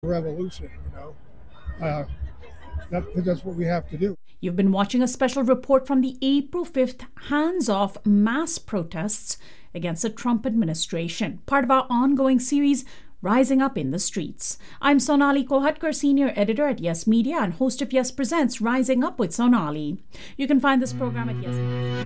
revolution, Uh, that's what we have to do. You've been watching a special report from the April 5th hands-off mass protests against the Trump administration, part of our ongoing series, Rising Up in the Streets. I'm Sonali Kolhatkar, Senior Editor at Yes Media and host of Yes Presents Rising Up with Sonali. You can find this program at Yes Media.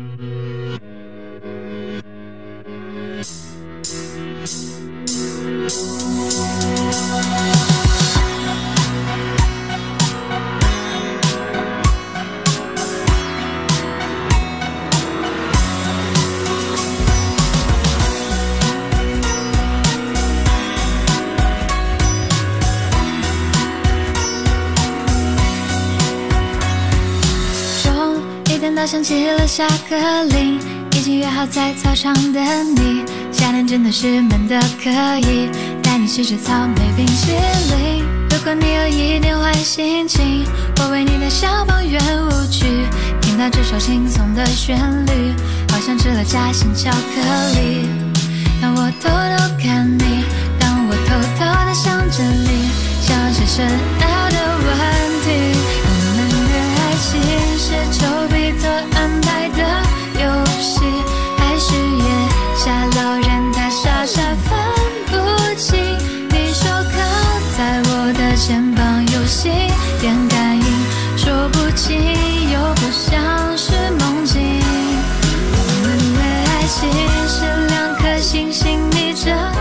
响起了下课铃，已经约好在操场等你。夏天真的是闷得可以，带你去吃草莓冰淇淋。如果你有一点坏心情，我为你的小抱怨舞曲。听到这首轻松的旋律，好像吃了夹心巧克力。当我偷偷看你，当我偷偷地想着你，想些深奥的问题。我们的爱情是丘比特安排的游戏，还是月下老人他傻傻分不清？你手靠在我的肩膀，有心电感应，说不清又不像是梦境。我们的爱情是两颗星星逆着。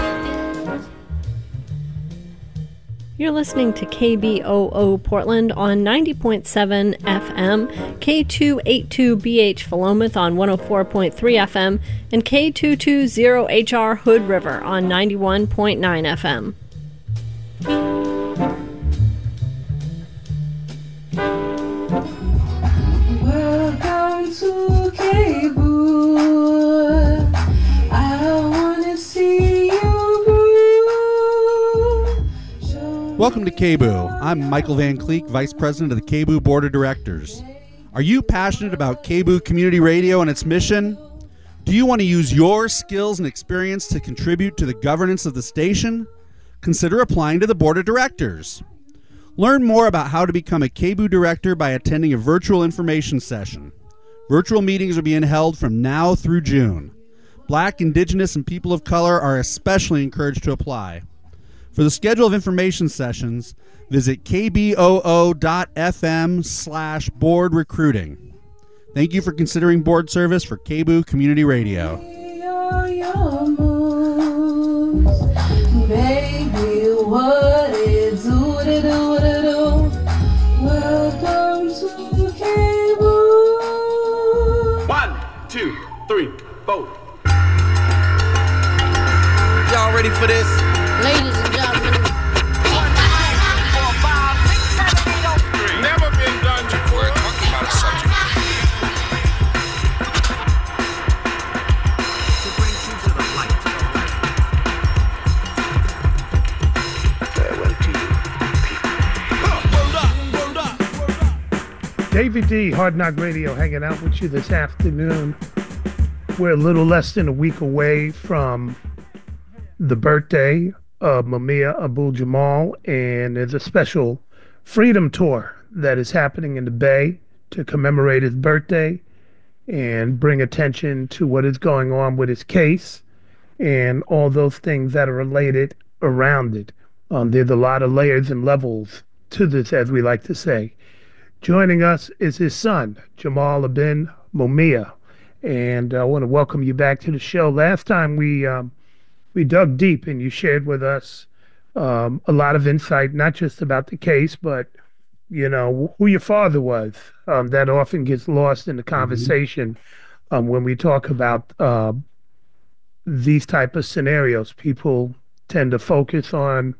You're listening to KBOO Portland on 90.7 FM, K282BH Philomath on 104.3 FM, and K220HR Hood River on 91.9 FM. Welcome to KBOO. I wanna see you groove. Welcome to KBOO. I'm Michael Van Cleek, Vice President of the KBOO Board of Directors. Are you passionate about KBOO Community Radio and its mission? Do you want to use your skills and experience to contribute to the governance of the station? Consider applying to the Board of Directors. Learn more about how to become a KBOO Director by attending a virtual information session. Virtual meetings are being held from now through June. Black, Indigenous, and people of color are especially encouraged to apply. For the schedule of information sessions, visit kboo.fm/board recruiting. Thank you for considering board service for KBOO Community Radio. Your moves, baby, what it do to do to do. Welcome to KBOO. 1, 2, 3, 4. Y'all ready for this? Ladies and gentlemen. 1, 2, 3, 4, 5, 6, 7, 8, 0. Never been done before. We're talking about a subject. To bring you to the light. Farewell to you, people. David D, Hard Knock Radio, hanging out with you this afternoon. We're a little less than a week away from the birthday of Mumia Abu-Jamal, and there's a special Freedom Tour that is happening in the Bay to commemorate his birthday and bring attention to what is going on with his case and all those things that are related around it. There's a lot of layers and levels to this, as we like to say. Joining us is his son, Jamal Ibn Mumia, and I want to welcome you back to the show. Last time we dug deep and you shared with us a lot of insight, not just about the case, but, who your father was. That often gets lost in the conversation when we talk about these type of scenarios. People tend to focus on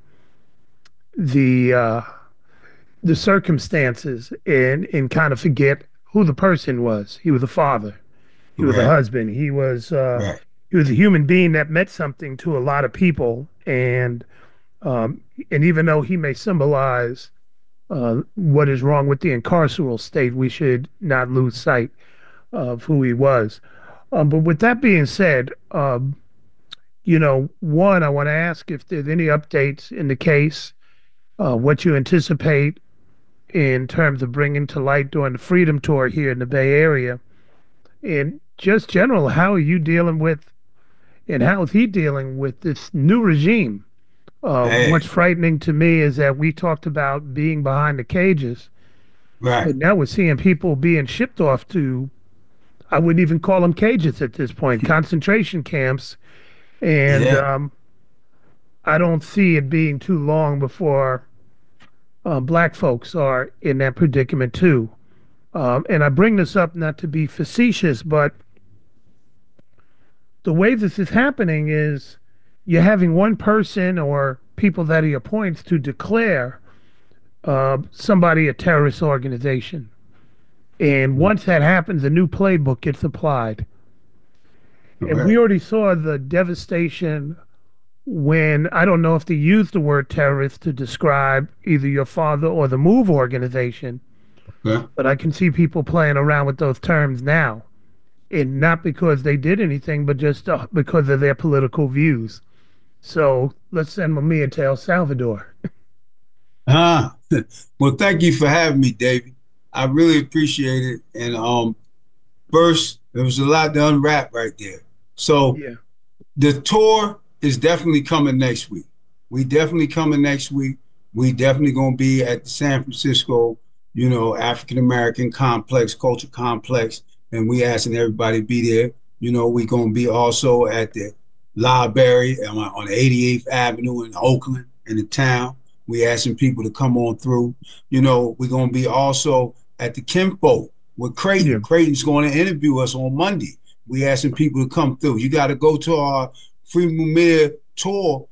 the circumstances and kind of forget who the person was. He was a father. He was a husband. He was he was a human being that meant something to a lot of people, and even though he may symbolize what is wrong with the incarceral state, we should not lose sight of who he was. But with that being said, one, I want to ask if there's any updates in the case. what you anticipate in terms of bringing to light during the Freedom Tour here in the Bay Area, and just general, how are you dealing with, and how is he dealing with this new regime? What's frightening to me is that we talked about being behind the cages, Right. but now we're seeing people being shipped off to, I wouldn't even call them cages at this point, concentration camps, and I don't see it being too long before black folks are in that predicament too. And I bring this up not to be facetious, but the way this is happening is you're having one person or people that he appoints to declare somebody a terrorist organization. And once that happens, a new playbook gets applied. And we already saw the devastation when, I don't know if they used the word terrorist to describe either your father or the MOVE organization, but I can see people playing around with those terms now. And not because they did anything, but just because of their political views. So let's send Mumia to El Salvador. Well, thank you for having me, David. I really appreciate it. And first, there was a lot to unwrap right there. So the tour is definitely coming next week. We definitely coming next week. We definitely going to be at the San Francisco, African American complex, culture complex, and we asking everybody to be there. We going to be also at the library on 88th Avenue in Oakland, in the town. We asking people to come on through. We're going to be also at the Kinfolk with Creighton. Creighton's going to interview us on Monday. We asking people to come through. You got to go to our Free Mumia tour,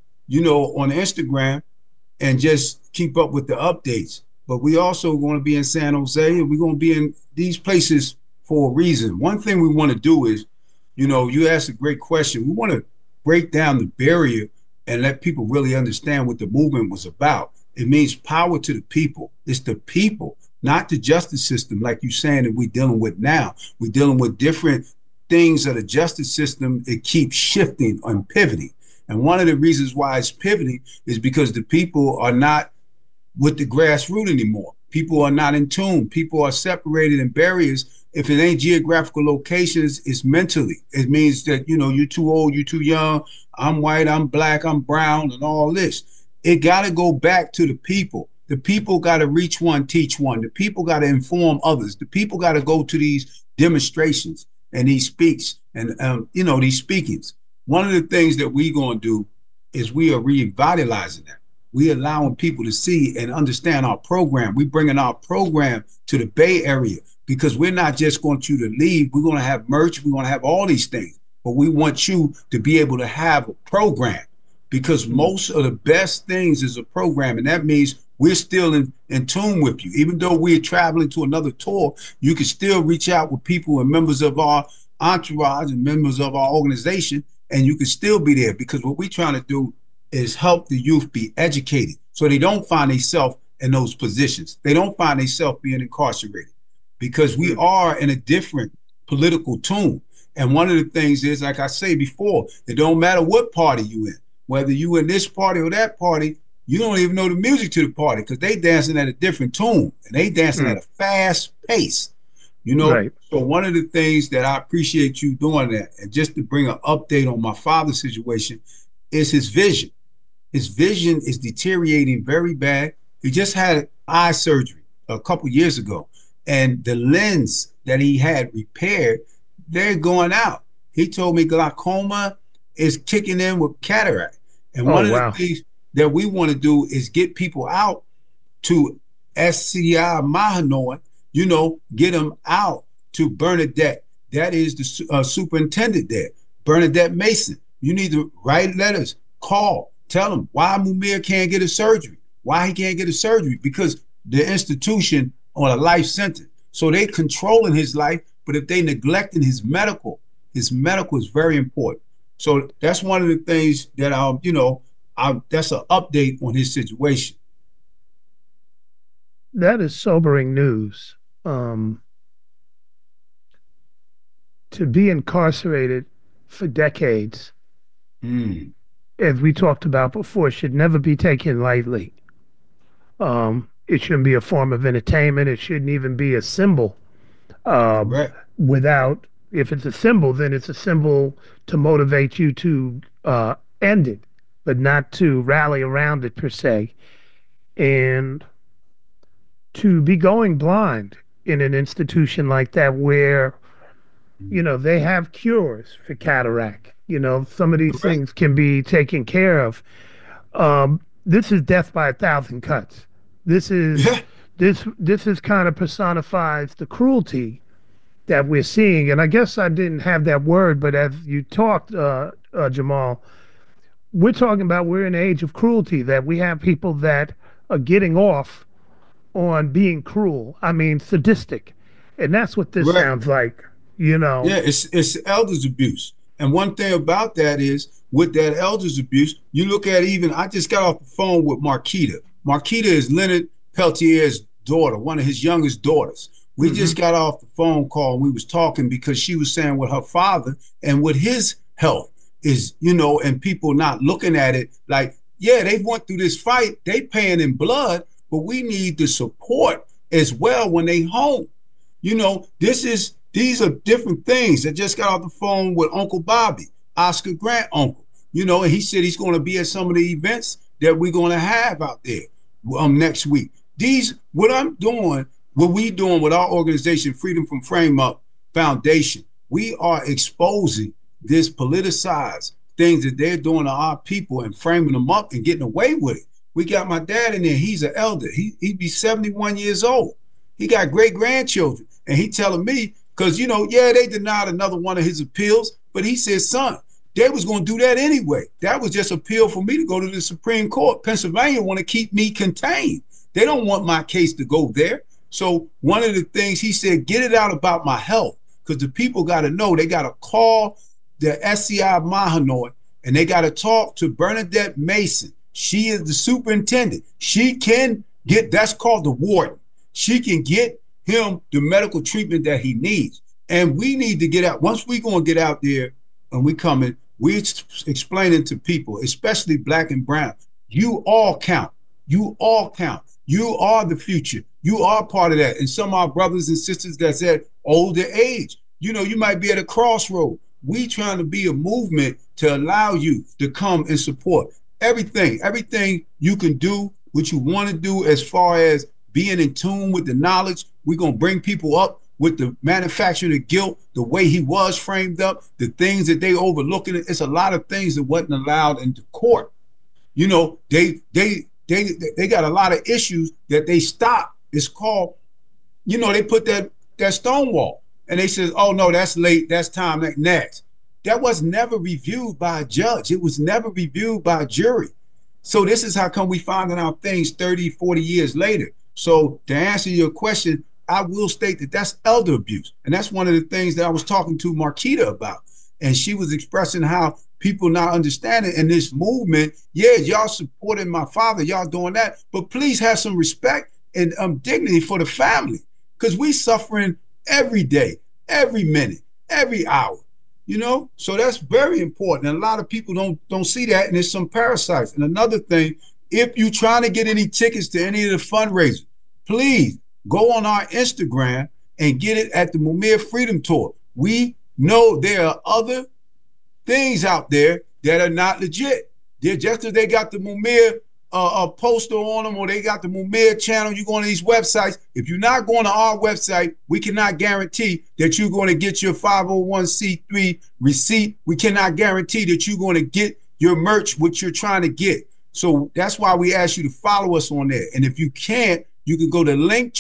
on Instagram, and just keep up with the updates. But we also going to be in San Jose, and we're going to be in these places for a reason. One thing we want to do is, you asked a great question. We want to break down the barrier and let people really understand what the movement was about. It means power to the people. It's the people, not the justice system, like you're saying that we're dealing with now. We're dealing with different things of the justice system. It keeps shifting and pivoting. And one of the reasons why it's pivoting is because the people are not with the grassroots anymore. People are not in tune. People are separated in barriers. If it ain't geographical locations, it's mentally. It means that, you're too old, you're too young, I'm white, I'm black, I'm brown, and all this. It got to go back to the people. The people got to reach one, teach one. The people got to inform others. The people got to go to these demonstrations and these speaks and, these speakings. One of the things that we're going to do is we are revitalizing that. We allowing people to see and understand our program. We bringing our program to the Bay Area because we're not just going you to leave. We're going to have merch. We're going to have all these things. But we want you to be able to have a program because most of the best things is a program. And that means we're still in tune with you. Even though we're traveling to another tour, you can still reach out with people and members of our entourage and members of our organization, and you can still be there because what we're trying to do is help the youth be educated so they don't find themselves in those positions. They don't find themselves being incarcerated because we are in a different political tune. And one of the things is, like I say before, it don't matter what party you in, whether you in this party or that party, you don't even know the music to the party because they dancing at a different tune and they dancing at a fast pace, Right. So one of the things that I appreciate you doing that, and just to bring an update on my father's situation, is his vision. His vision is deteriorating very bad. He just had eye surgery a couple years ago, and the lens that he had repaired, they're going out. He told me glaucoma is kicking in with cataract. And one of the things that we want to do is get people out to SCI Mahanoy, get them out to Bernadette. That is the superintendent there, Bernadette Mason. You need to write letters, call, tell them why Mumia can't get a surgery, why he can't get a surgery, because the institution on a life sentence. So they controlling his life, but if they neglecting his medical is very important. So that's one of the things that that's an update on his situation. That is sobering news. To be incarcerated for decades, as we talked about before, should never be taken lightly. It shouldn't be a form of entertainment. It shouldn't even be a symbol. Right. Without, if it's a symbol, then it's a symbol to motivate you to end it, but not to rally around it per se. And to be going blind in an institution like that where, they have cures for cataract. Some of these things can be taken care of. This is death by 1,000 cuts. This is this kind of personifies the cruelty that we're seeing. And I guess I didn't have that word, but as you talked, Jamal, we're talking about we're in an age of cruelty, that we have people that are getting off on being cruel. I mean, sadistic. And that's what this sounds like, Yeah, it's elders abuse. And one thing about that is, with that elders abuse, you look at I just got off the phone with Marquita. Marquita is Leonard Peltier's daughter, one of his youngest daughters. We just got off the phone call and we was talking because she was saying with her father and with his health is, and people not looking at it like, yeah, they went through this fight, they paying in blood, but we need the support as well when they home. These are different things. I just got off the phone with Uncle Bobby, Oscar Grant uncle, and he said he's going to be at some of the events that we're going to have out there next week. What we doing with our organization, Freedom from Frame Up Foundation, we are exposing this politicized things that they're doing to our people and framing them up and getting away with it. We got my dad in there. He's an elder. He'd be 71 years old. He got great grandchildren. And he telling me, because, they denied another one of his appeals, but he said, son, they was going to do that anyway. That was just appeal for me to go to the Supreme Court. Pennsylvania want to keep me contained. They don't want my case to go there. So one of the things he said, get it out about my health, because the people got to know. They got to call the SCI Mahanoy and they got to talk to Bernadette Mason. She is the superintendent. She can get, that's called the warden. She can get him the medical treatment that he needs. And we need to get out. Once we going to get out there and we coming, we explaining to people, especially black and brown, you all count. You all count. You are the future. You are part of that. And some of our brothers and sisters that's at older age, you might be at a crossroad. We trying to be a movement to allow you to come and support everything you can do, what you want to do as far as being in tune with the knowledge. We're going to bring people up with the manufacturing of guilt, the way he was framed up, the things that they overlooking. It's a lot of things that wasn't allowed into court. They got a lot of issues that they stopped. It's called, they put that Stonewall and they said, oh no, that's late. That's time next. That was never reviewed by a judge. It was never reviewed by a jury. So this is how come we finding out things 30, 40 years later. So to answer your question, I will state that that's elder abuse. And that's one of the things that I was talking to Marquita about. And she was expressing how people not understanding in this movement, yeah, y'all supporting my father, y'all doing that, but please have some respect and dignity for the family, because we suffering every day, every minute, every hour, So that's very important. And a lot of people don't see that, and there's some parasites. And another thing, if you're trying to get any tickets to any of the fundraisers, please go on our Instagram and get it at the Mumia Freedom Tour. We know there are other things out there that are not legit. They're just as they got the Mumia poster on them, or they got the Mumia channel. You go on these websites. If you're not going to our website, we cannot guarantee that you're going to get your 501c3 receipt. We cannot guarantee that you're going to get your merch, what you're trying to get. So that's why we ask you to follow us on there. And if you can't, you can go to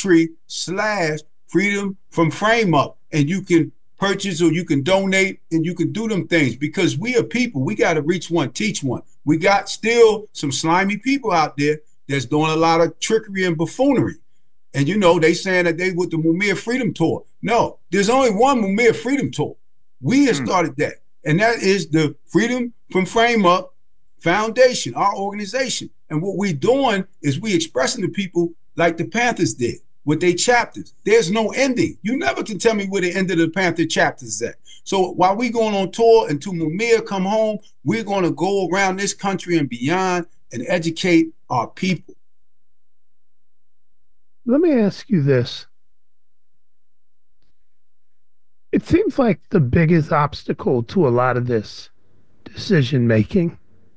Linktree/Freedom from Frame Up, and you can purchase or you can donate and you can do them things, because we are people. We got to reach one, teach one. We got still some slimy people out there that's doing a lot of trickery and buffoonery. And they saying that they with the Mumia Freedom Tour. No, there's only one Mumia Freedom Tour. We have started that. And that is the Freedom from Frame Up Foundation, our organization. And what we're doing is we expressing to people like the Panthers did with their chapters. There's no ending. You never can tell me where the end of the Panther chapters is at. So while we going on tour until Mumia come home, we're going to go around this country and beyond and educate our people. let me ask you this. It seems like the biggest obstacle to a lot of this decision making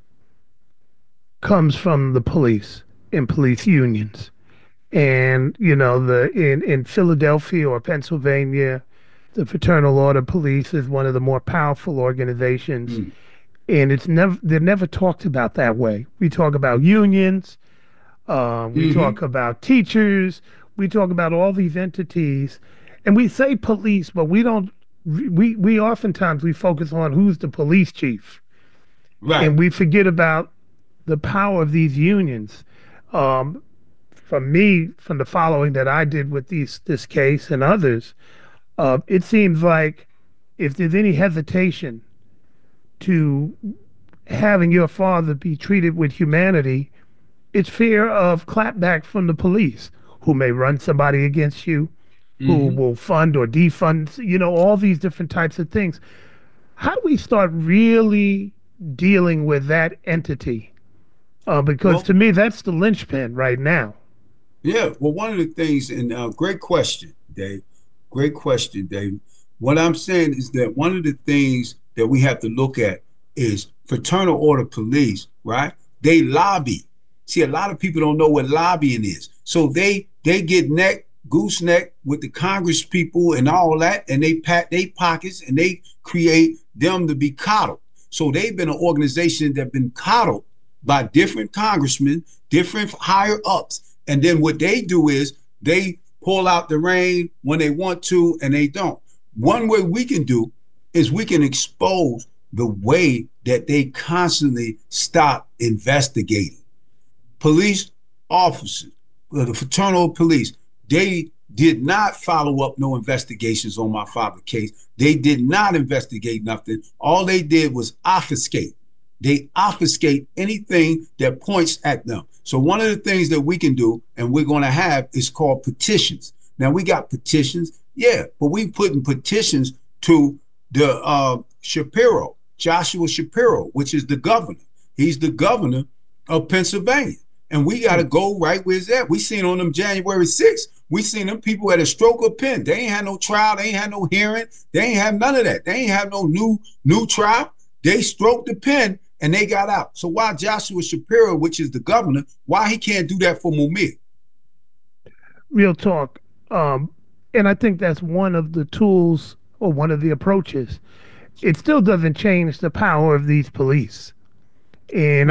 comes from the police and police unions. And, you know, in Philadelphia or Pennsylvania, the Fraternal Order Police is one of the more powerful organizations. And they're never talked about that way. We talk about unions, we talk about teachers, we talk about all these entities, and we say police, but we don't. We oftentimes we focus on who's the police chief, Right. and we forget about the power of these unions. From the following that I did with this case and others, it seems like if there's any hesitation to having your father be treated with humanity, it's fear of clapback from the police, who may run somebody against you, who will fund or defund, you know, all these different types of things. How do we start really dealing with that entity? Because to me, that's the linchpin right now. Yeah, well, one of the things, and great question, Dave. Great question, Dave. What I'm saying is that one of the things that we have to look at is Fraternal Order Police, right? They lobby. See, a lot of people don't know what lobbying is. So they get gooseneck with the Congress people and all that, and they pat their pockets and they create them to be coddled. So they've been an organization that's been coddled by different congressmen, different higher ups. And then what they do is they pull out the rein when they want to, and they don't. One way we can do is we can expose the way that they constantly stop investigating. Police officers, the fraternal police, they did not follow up no investigations on my father's case. They did not investigate nothing. All they did was obfuscate. They obfuscate anything that points at them. So one of the things that we can do, and we're going to have, is called petitions. Now, we got petitions, yeah, but we putting petitions to the Joshua Shapiro, which is the governor. He's the governor of Pennsylvania. And we got to go right where it's at. We seen on them January 6th, we seen them people at a stroke of pen. They ain't had no trial. They ain't had no hearing. They ain't have none of that. They ain't have no new trial. They stroked the pen and they got out. So why Joshua Shapiro, which is the governor, why he can't do that for Mumia? Real talk. And I think that's one of the tools or one of the approaches. It still doesn't change the power of these police. And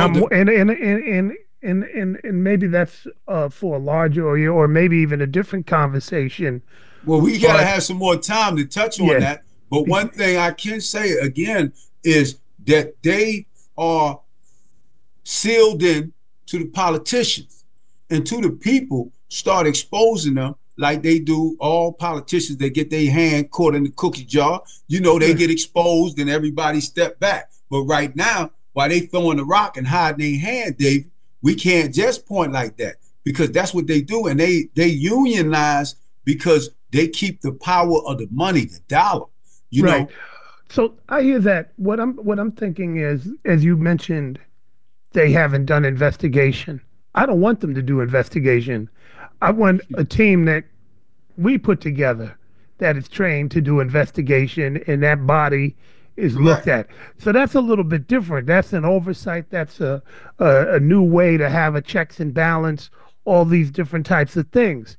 and maybe that's for a larger or maybe even a different conversation. Well, we got to have some more time to touch on that. But one thing I can say again is that they are sealed in to the politicians and to the people, start exposing them like they do all politicians. They get their hand caught in the cookie jar. You know, they get exposed and everybody step back. But right now, while they throwing the rock and hiding their hand, David, we can't just point like that, because that's what they do. And they unionize because they keep the power of the money, the dollar, you know. So I hear that. What I'm thinking is, as you mentioned, they haven't done investigation. I don't want them to do investigation. I want a team that we put together that is trained to do investigation, and that body is looked at. So that's a little bit different. That's an oversight. That's a new way to have a checks and balance, all these different types of things.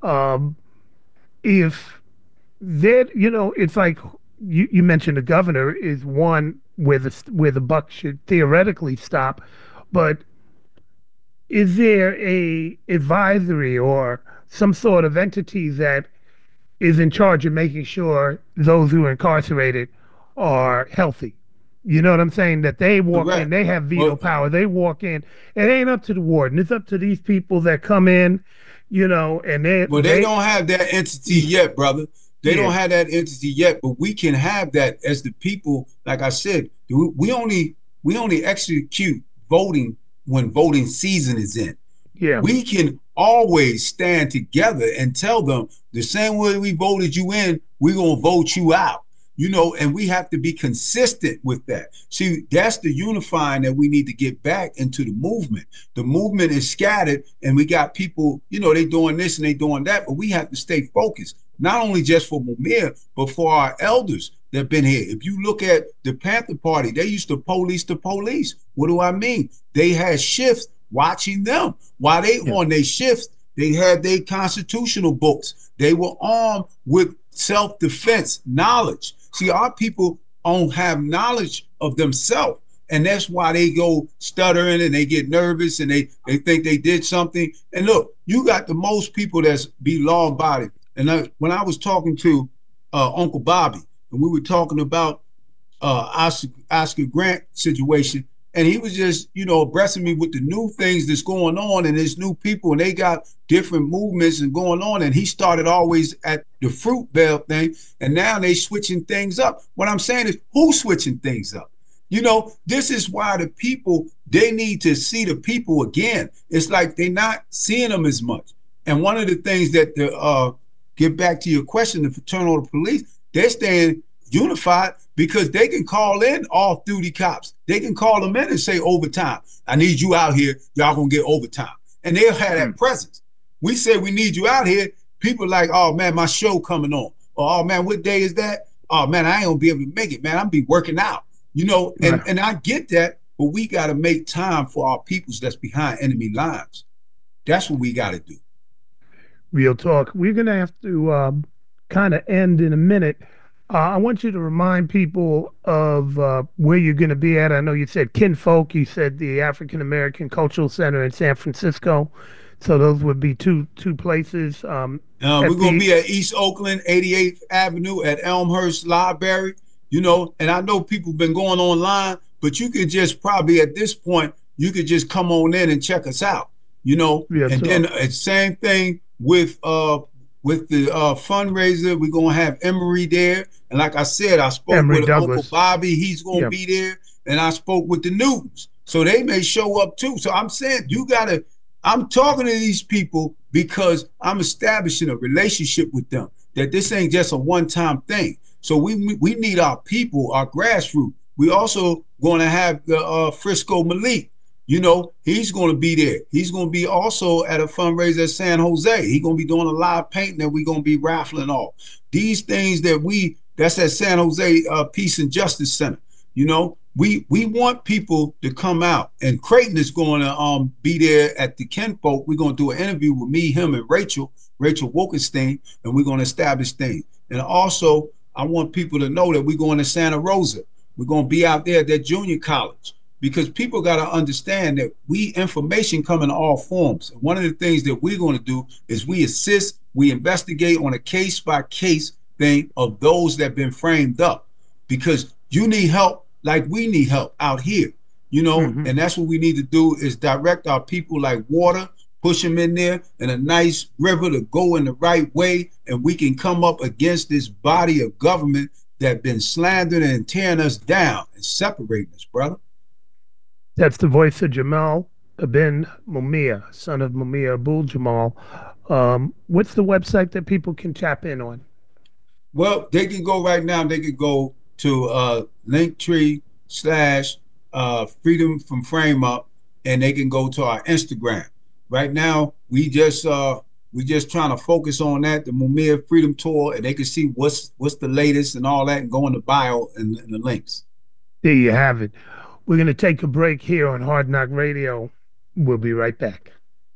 If that, you know, it's like you mentioned the governor is one where the buck should theoretically stop, but is there a advisory or some sort of entity that is in charge of making sure those who are incarcerated are healthy? You know what I'm saying? That they walk in, they have veto power. They walk in. It ain't up to the warden. It's up to these people that come in, you know, and they don't have that entity yet, brother. They don't have that entity yet, but we can have that as the people. Like I said, we only execute voting when voting season is in. Yeah. We can always stand together and tell them the same way we voted you in, we're going to vote you out. you know, and we have to be consistent with that. See, that's the unifying that we need to get back into the movement. The movement is scattered, and we got people, you know, they doing this and they doing that, but we have to stay focused, not only just for Mumia, but for our elders that have been here. If you look at the Panther Party, they used to police the police. What do I mean? They had shifts watching them. While they on their shifts, they had their constitutional books. They were armed with self-defense knowledge. See, our people don't have knowledge of themselves, and that's why they go stuttering and they get nervous and they think they did something. And look, you got the most people that's be law-abiding. And when I was talking to Uncle Bobby, and we were talking about Oscar Grant situation, and he was just, you know, abreasting me with the new things that's going on, and there's new people, and they got different movements and going on. And he started always at the Fruit Bell thing, and now they switching things up. What I'm saying is, who's switching things up? You know, this is why the people, they need to see the people again. It's like they're not seeing them as much. And one of the things that, get back to your question, the fraternal police, they're staying unified because they can call in off-duty cops. They can call them in and say overtime. I need you out here. Y'all gonna get overtime. And they'll have that presence. We say we need you out here. People are like, oh man, my show coming on. Or, oh man, what day is that? Oh man, I ain't gonna be able to make it, man. I'm be working out. You know, and I get that, but we gotta make time for our peoples that's behind enemy lines. That's what we gotta do. Real talk. We're gonna have to kind of end in a minute. I want you to remind people of where you're going to be at. I know you said Kinfolk. You said the African American Cultural Center in San Francisco. So those would be two places. We're going to be at East Oakland, 88th Avenue at Elmhurst Library. You know, and I know people have been going online, but you could just probably at this point, you could just come on in and check us out. You know, then it's same thing with the fundraiser. We're going to have Emory there. And like I said, I spoke Emory with Douglas. Uncle Bobby. He's going to be there. And I spoke with the Newtons. So they may show up too. So I'm saying I'm talking to these people because I'm establishing a relationship with them, that this ain't just a one-time thing. So we need our people, our grassroots. We also going to have the Frisco Malik. You know, he's going to be there. He's going to be also at a fundraiser at San Jose. He's going to be doing a live painting that we're going to be raffling off. These things that's at San Jose Peace and Justice Center. You know, we want people to come out. And Creighton is going to be there at the Kinfolk. We're going to do an interview with me, him, and Rachel Wolkenstein, and we're going to establish things. And also, I want people to know that we're going to Santa Rosa. We're going to be out there at that junior college. Because people got to understand that information come in all forms. And one of the things that we're going to do is we assist, we investigate on a case-by-case thing of those that have been framed up. Because you need help like we need help out here, you know, and that's what we need to do is direct our people like water, push them in there in a nice river to go in the right way, and we can come up against this body of government that been slandering and tearing us down and separating us, brother. That's the voice of Jamal Ibn Mumia, son of Mumia Abul Jamal. What's the website that people can tap in on? Well, they can go right now. They can go to Linktree/Freedom from Frame Up, and they can go to our Instagram. Right now, we just trying to focus on that, the Mumia Freedom Tour, and they can see what's the latest and all that, and go in the bio and the links. There you have it. We're going to take a break here on Hard Knock Radio. We'll be right back.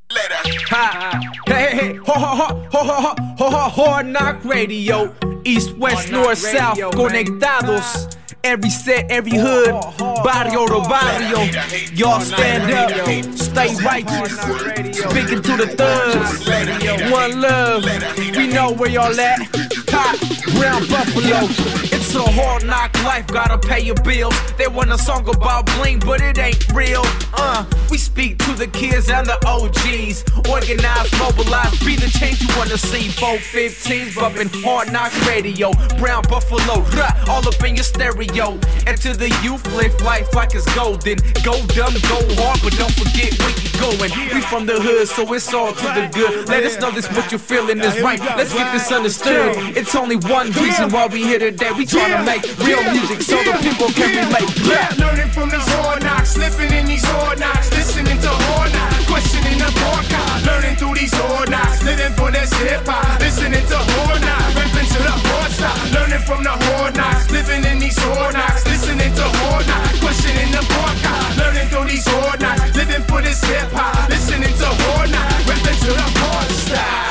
Hey, Hard Knock Radio. East, West, North, South, conectados. Every set, every hood, barrio to barrio. Y'all stand up, stay righteous. Speaking to the thugs, one love. We know where y'all at. Hot, brown buffalo. It's a hard knock life, gotta pay your bills. They want a song about bling, but it ain't real. We speak to the kids and the OGs. Organize, mobilize, be the change you wanna see. 415s bumping Hard Knock Radio. Brown buffalo, all up in your stereo. And to the youth, live life like it's golden. Go dumb, go hard, but don't forget where you going. We from the hood, so it's all to the good. Let us know this what you're feeling is right. Let's get this understood. It's only one reason why we here today. We trying to make real music so the people can relate. Yeah, learning from these hard knocks, slipping in these hard knocks, listening to hard knocks, questioning the podcast, learning through these hard knocks, living for this hip hop, listening to hard knocks, rapping to the hard stop, learning from the hard knocks, living in these hard knocks, listening to hard knocks, questioning the podcast, learning through these hard knocks, living for this hip hop, listening to hard knocks, rapping to the hard stop.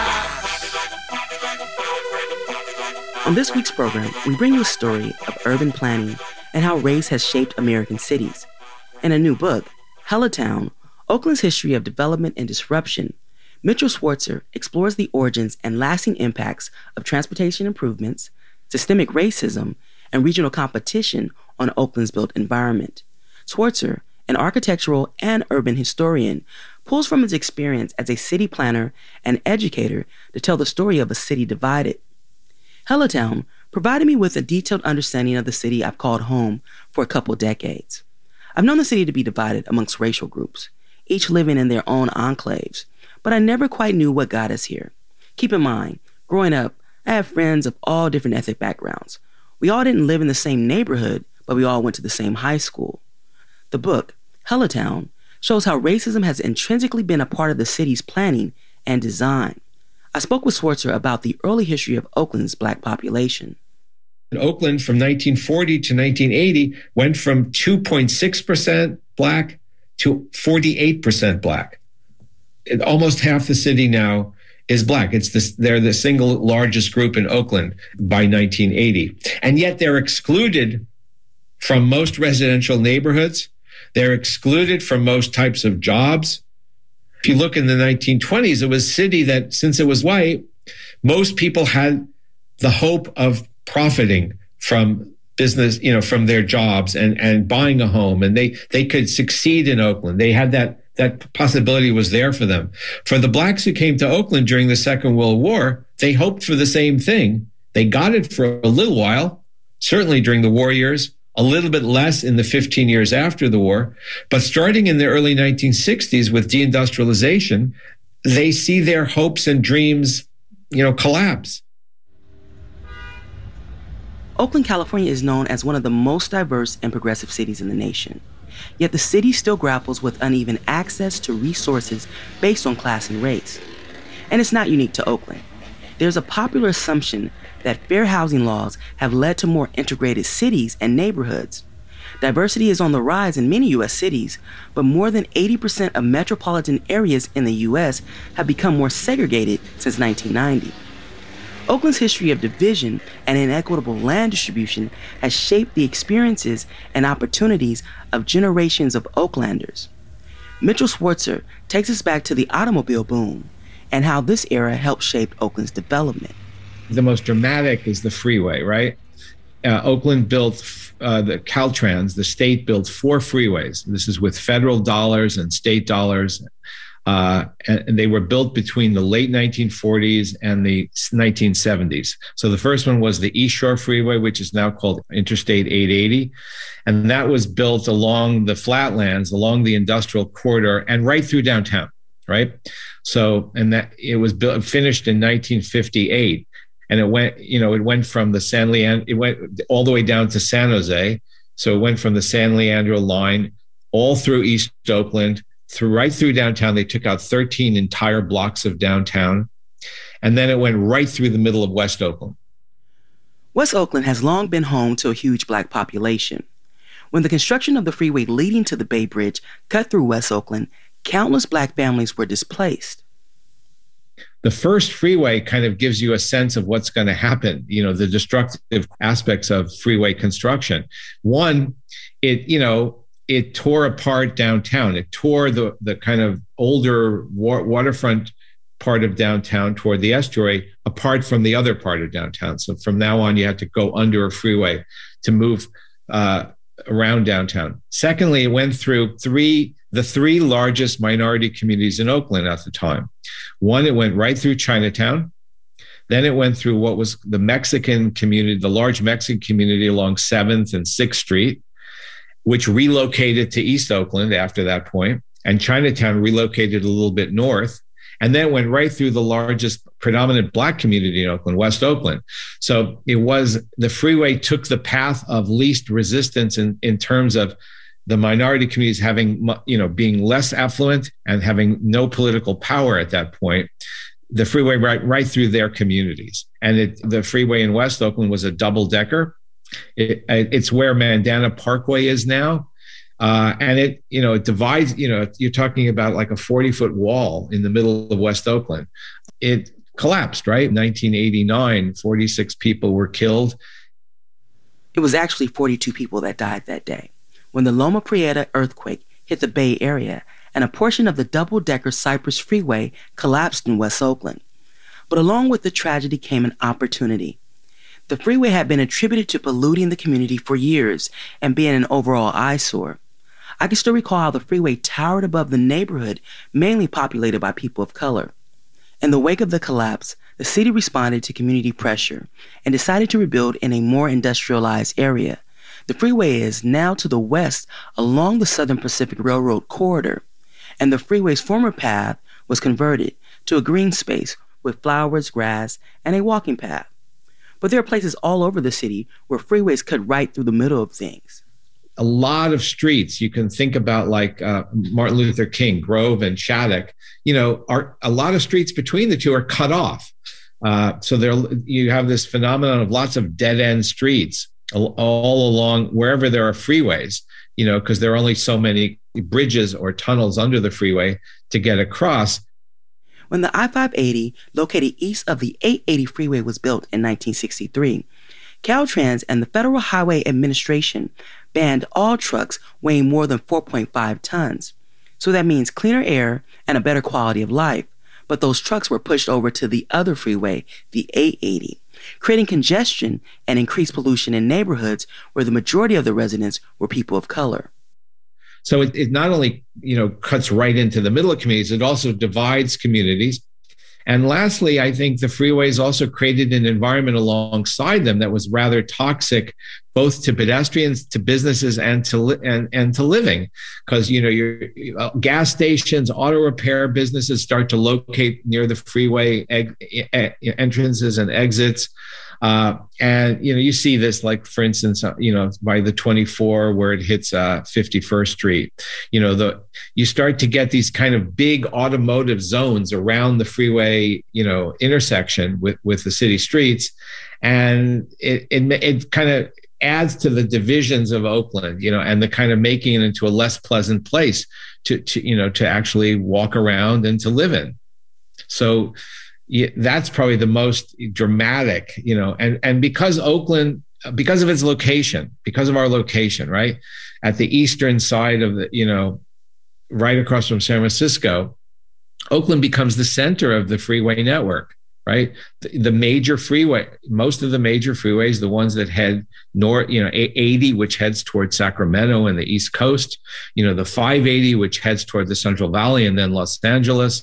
On this week's program, we bring you a story of urban planning and how race has shaped American cities. In a new book, Hellatown, Oakland's History of Development and Disruption, Mitchell Schwartzer explores the origins and lasting impacts of transportation improvements, systemic racism, and regional competition on Oakland's built environment. Schwartzer, an architectural and urban historian, pulls from his experience as a city planner and educator to tell the story of a city divided. Hellatown provided me with a detailed understanding of the city I've called home for a couple decades. I've known the city to be divided amongst racial groups, each living in their own enclaves, but I never quite knew what got us here. Keep in mind, growing up, I have friends of all different ethnic backgrounds. We all didn't live in the same neighborhood, but we all went to the same high school. The book, Hellatown, shows how racism has intrinsically been a part of the city's planning and design. I spoke with Schwartzer about the early history of Oakland's Black population. Oakland from 1940 to 1980 went from 2.6% Black to 48% Black. Almost half the city now is Black. They're the single largest group in Oakland by 1980. And yet they're excluded from most residential neighborhoods. They're excluded from most types of jobs. If you look in the 1920s, it was a city that, since it was white, most people had the hope of profiting from business, from their jobs and buying a home. And they could succeed in Oakland. They had that possibility was there for them. For the Blacks who came to Oakland during the Second World War, they hoped for the same thing. They got it for a little while, certainly during the war years, a little bit less in the 15 years after the war. But starting in the early 1960s with deindustrialization, they see their hopes and dreams, collapse. Oakland, California is known as one of the most diverse and progressive cities in the nation. Yet the city still grapples with uneven access to resources based on class and race. And it's not unique to Oakland. There's a popular assumption that fair housing laws have led to more integrated cities and neighborhoods. Diversity is on the rise in many U.S. cities, but more than 80% of metropolitan areas in the U.S. have become more segregated since 1990. Oakland's history of division and inequitable land distribution has shaped the experiences and opportunities of generations of Oaklanders. Mitchell Schwartzer takes us back to the automobile boom and how this era helped shape Oakland's development. The most dramatic is the freeway, right? Oakland built the Caltrans, the state built 4 freeways. This is with federal dollars and state dollars. And they were built between the late 1940s and the 1970s. So the first one was the East Shore Freeway, which is now called Interstate 880. And that was built along the flatlands, along the industrial corridor, and right through downtown, right? So, and that it was finished in 1958. And it went from the it went all the way down to San Jose. So it went from the San Leandro line all through East Oakland, right through downtown. They took out 13 entire blocks of downtown. And then it went right through the middle of West Oakland. West Oakland has long been home to a huge Black population. When the construction of the freeway leading to the Bay Bridge cut through West Oakland, countless Black families were displaced. The first freeway kind of gives you a sense of what's going to happen, the destructive aspects of freeway construction. One, it tore apart downtown. It tore the kind of older waterfront part of downtown toward the estuary apart from the other part of downtown. So from now on, you had to go under a freeway to move around downtown. Secondly, it went through the three largest minority communities in Oakland at the time. One, it went right through Chinatown. Then it went through what was the Mexican community, the large Mexican community along 7th and 6th Street, which relocated to East Oakland after that point. And Chinatown relocated a little bit north. and then went right through the largest predominant Black community in Oakland, West Oakland. So the freeway took the path of least resistance in terms of the minority communities having, being less affluent and having no political power at that point. The freeway right through their communities. And the freeway in West Oakland was a double-decker. It's where Mandana Parkway is now. And it divides, you're talking about like a 40-foot wall in the middle of West Oakland. It collapsed, right? 1989, 46 people were killed. It was actually 42 people that died that day when the Loma Prieta earthquake hit the Bay Area and a portion of the double-decker Cypress Freeway collapsed in West Oakland. But along with the tragedy came an opportunity. The freeway had been attributed to polluting the community for years and being an overall eyesore. I can still recall how the freeway towered above the neighborhood, mainly populated by people of color. In the wake of the collapse, the city responded to community pressure and decided to rebuild in a more industrialized area. The freeway is now to the west along the Southern Pacific Railroad corridor, and the freeway's former path was converted to a green space with flowers, grass, and a walking path. But there are places all over the city where freeways cut right through the middle of things. A lot of streets you can think about, like Martin Luther King, Grove and Shattuck, are a lot of streets between the two are cut off. So you have this phenomenon of lots of dead end streets all along wherever there are freeways, because there are only so many bridges or tunnels under the freeway to get across. When the I-580, located east of the 880 freeway, was built in 1963, Caltrans and the Federal Highway Administration banned all trucks weighing more than 4.5 tons. So that means cleaner air and a better quality of life. But those trucks were pushed over to the other freeway, the 880, creating congestion and increased pollution in neighborhoods where the majority of the residents were people of color. So it not only, cuts right into the middle of communities, it also divides communities. And lastly, I think the freeways also created an environment alongside them that was rather toxic, both to pedestrians, to businesses, and to living, because your gas stations, auto repair businesses start to locate near the freeway entrances and exits. And you see this, like, for instance, by the 24 where it hits 51st Street, you start to get these kind of big automotive zones around the freeway, intersection with the city streets, and it kind of adds to the divisions of Oakland, and the kind of making it into a less pleasant place to actually walk around and to live in. So that's probably the most dramatic, and because Oakland, because of its location, because of our location, right at the eastern side of the, right across from San Francisco, Oakland becomes the center of the freeway network, right? The major freeway, most of the major freeways, the ones that head north, 80, which heads toward Sacramento and the East Coast, the 580, which heads toward the Central Valley and then Los Angeles,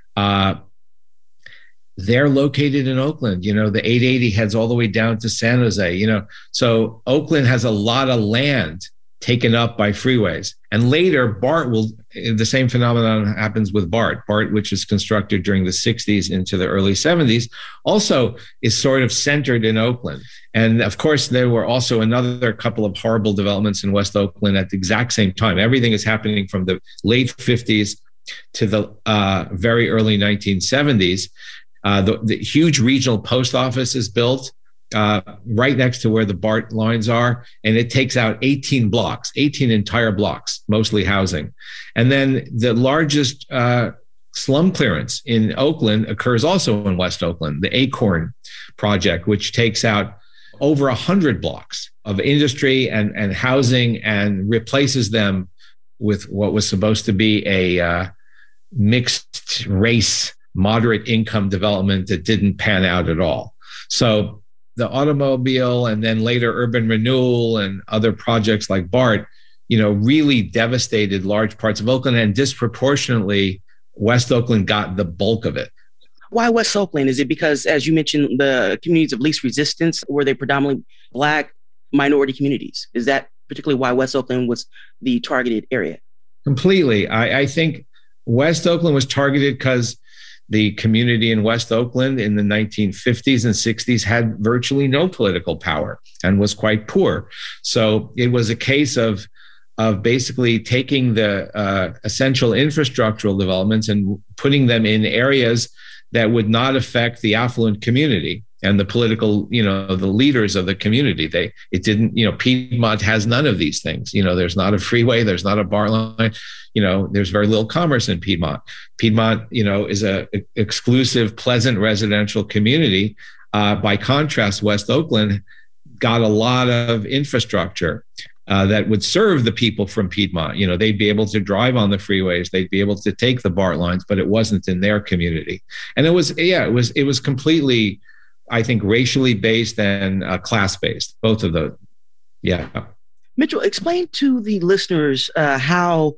they're located in Oakland. The 880 heads all the way down to San Jose, so Oakland has a lot of land taken up by freeways. And later, the same phenomenon happens with BART. BART, which is constructed during the 60s into the early 70s, also is sort of centered in Oakland. And of course, there were also another couple of horrible developments in West Oakland at the exact same time. Everything is happening from the late 50s to the very early 1970s. The huge regional post office is built right next to where the BART lines are, and it takes out 18 entire blocks, mostly housing. And then the largest slum clearance in Oakland occurs also in West Oakland, the Acorn project, which takes out over 100 blocks of industry and housing and replaces them with what was supposed to be a mixed race, moderate income development that didn't pan out at all. So the automobile and then later urban renewal and other projects like BART, really devastated large parts of Oakland, and disproportionately West Oakland got the bulk of it. Why West Oakland? Is it because, as you mentioned, the communities of least resistance, were they predominantly Black minority communities? Is that particularly why West Oakland was the targeted area? Completely. I think West Oakland was targeted because The community in West Oakland in the 1950s and 60s had virtually no political power and was quite poor. So it was a case of basically taking the essential infrastructural developments and putting them in areas that would not affect the affluent community and the political, the leaders of the community. It didn't, Piedmont has none of these things. There's not a freeway, there's not a bar line, there's very little commerce in Piedmont. Piedmont, is a exclusive, pleasant residential community. By contrast, West Oakland got a lot of infrastructure that would serve the people from Piedmont. They'd be able to drive on the freeways, they'd be able to take the BART lines, but it wasn't in their community. And it was completely, I think, racially based and class-based, both of those. Yeah. Mitchell, explain to the listeners how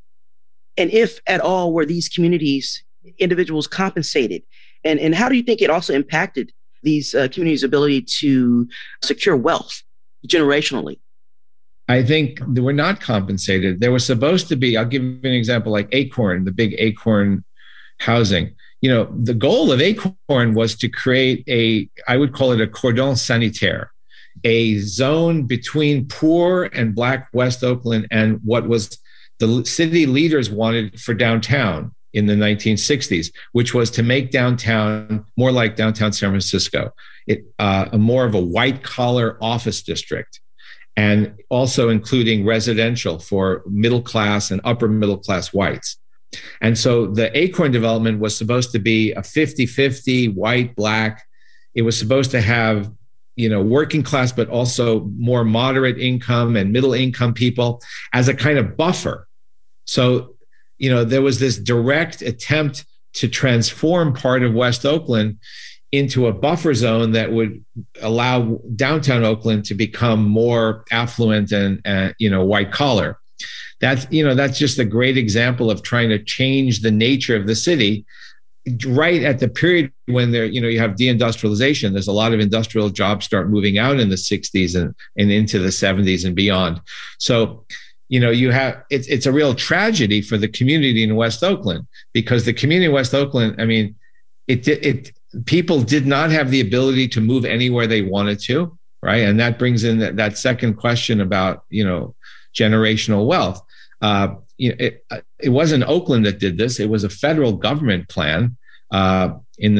and if at all were these communities, individuals compensated? And how do you think it also impacted these communities' ability to secure wealth generationally? I think they were not compensated. There was supposed to be, I'll give you an example, like Acorn, the big Acorn housing. The goal of Acorn was to create I would call it a cordon sanitaire, a zone between poor and Black West Oakland and what was the city leaders wanted for downtown in the 1960s, which was to make downtown more like downtown San Francisco, more of a white collar office district, and also including residential for middle class and upper middle class whites. And so the Acorn development was supposed to be a 50-50 white, Black. It was supposed to have, working class, but also more moderate income and middle income people as a kind of buffer. So, there was this direct attempt to transform part of West Oakland into a buffer zone that would allow downtown Oakland to become more affluent and white collar. That's just a great example of trying to change the nature of the city right at the period when you have deindustrialization. There's a lot of industrial jobs start moving out in the 60s and into the 70s and beyond. So, it's a real tragedy for the community in West Oakland, because the community in West Oakland, people did not have the ability to move anywhere they wanted to, right? And that brings in that second question about, generational wealth. It wasn't Oakland that did this. It was a federal government plan in the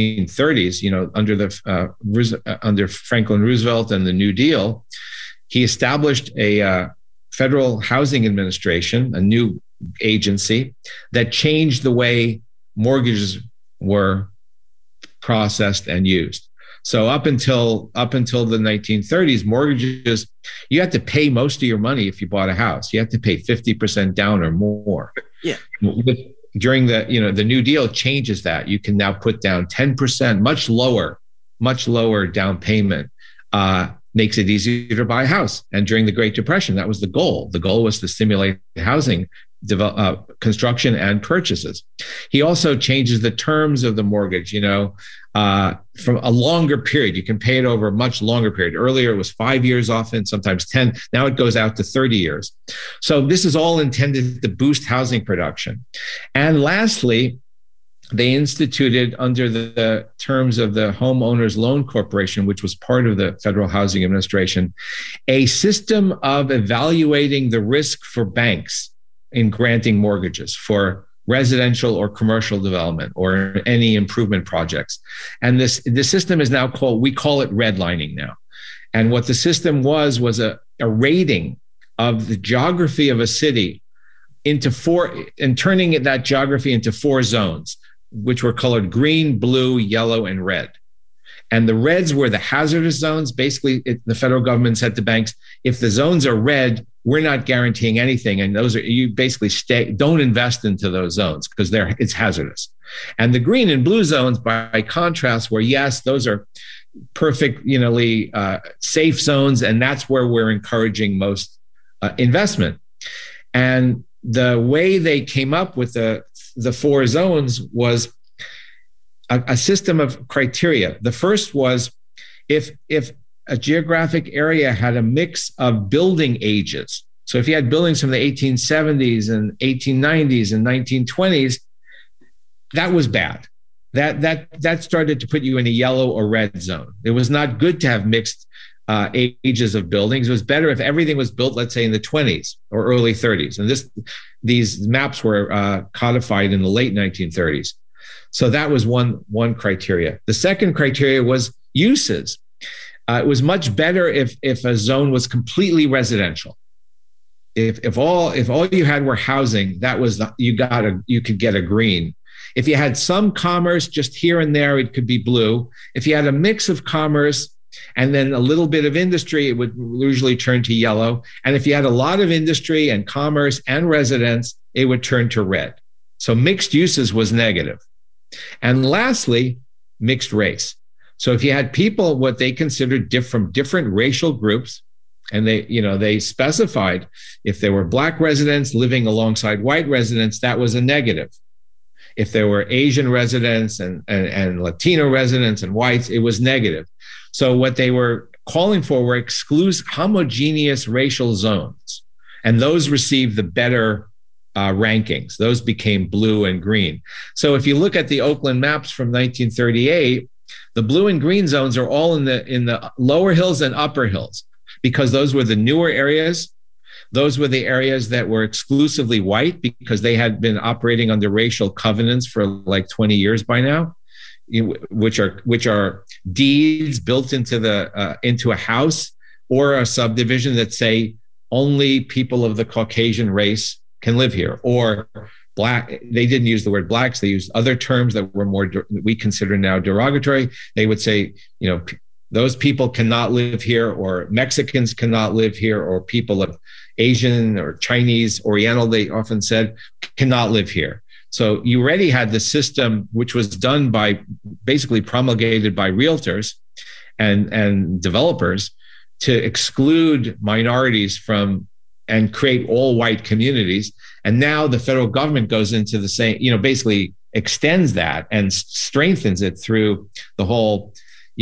1930s, under Franklin Roosevelt and the New Deal. He established a Federal Housing Administration, a new agency that changed the way mortgages were processed and used. So up until the 1930s, mortgages, you had to pay most of your money if you bought a house. You had to pay 50% down or more. Yeah. During the New Deal changes that. You can now put down 10%, much lower down payment. Makes it easier to buy a house. And during the Great Depression, that was the goal. The goal was to stimulate housing construction and purchases. He also changes the terms of the mortgage, from a longer period. You can pay it over a much longer period. Earlier, it was 5 years often, sometimes 10. Now it goes out to 30 years. So this is all intended to boost housing production. And lastly, they instituted, under the terms of the Homeowners Loan Corporation, which was part of the Federal Housing Administration, a system of evaluating the risk for banks in granting mortgages for residential or commercial development or any improvement projects. And the system is now we call it redlining now. And what the system was a rating of the geography of a city and turning that geography into 4 zones, which were colored green, blue, yellow, and red. And the reds were the hazardous zones. Basically, the federal government said to banks, if the zones are red, we're not guaranteeing anything. And you basically don't invest into those zones because it's hazardous. And the green and blue zones, by contrast, were, yes, those are perfectly safe zones. And that's where we're encouraging most investment. And the way they came up with the 4 zones was a system of criteria. The first was if a geographic area had a mix of building ages. So if you had buildings from the 1870s and 1890s and 1920s, that was bad. that started to put you in a yellow or red zone. It was not good to have mixed ages of buildings. It was better if everything was built, let's say, in the 20s or early 30s. And these maps were codified in the late 1930s. So that was one criteria. The second criteria was uses. It was much better if a zone was completely residential. If all you had were housing, that was you could get a green. If you had some commerce just here and there, it could be blue. If you had a mix of commerce and then a little bit of industry, it would usually turn to yellow. And if you had a lot of industry and commerce and residence, it would turn to red. So mixed uses was negative. And lastly, mixed race. So if you had people, what they considered from different racial groups, and they specified if there were Black residents living alongside white residents, that was a negative. If there were Asian residents and Latino residents and whites, it was negative. So what they were calling for were homogeneous racial zones, and those received the better rankings. Those became blue and green. So if you look at the Oakland maps from 1938, the blue and green zones are all in the lower hills and upper hills, because those were the newer areas. Those were the areas that were exclusively white because they had been operating under racial covenants for like 20 years by now, which are deeds built into a house or a subdivision that say only people of the Caucasian race can live here, or Black. They didn't use the word blacks. They used other terms that were we consider now derogatory. They would say, those people cannot live here, or Mexicans cannot live here, or people of Asian or Chinese, Oriental, they often said, cannot live here. So you already had the system, which was done basically promulgated by realtors and developers, to exclude minorities from and create all white communities. And now the federal government goes into the same, basically extends that and strengthens it through the whole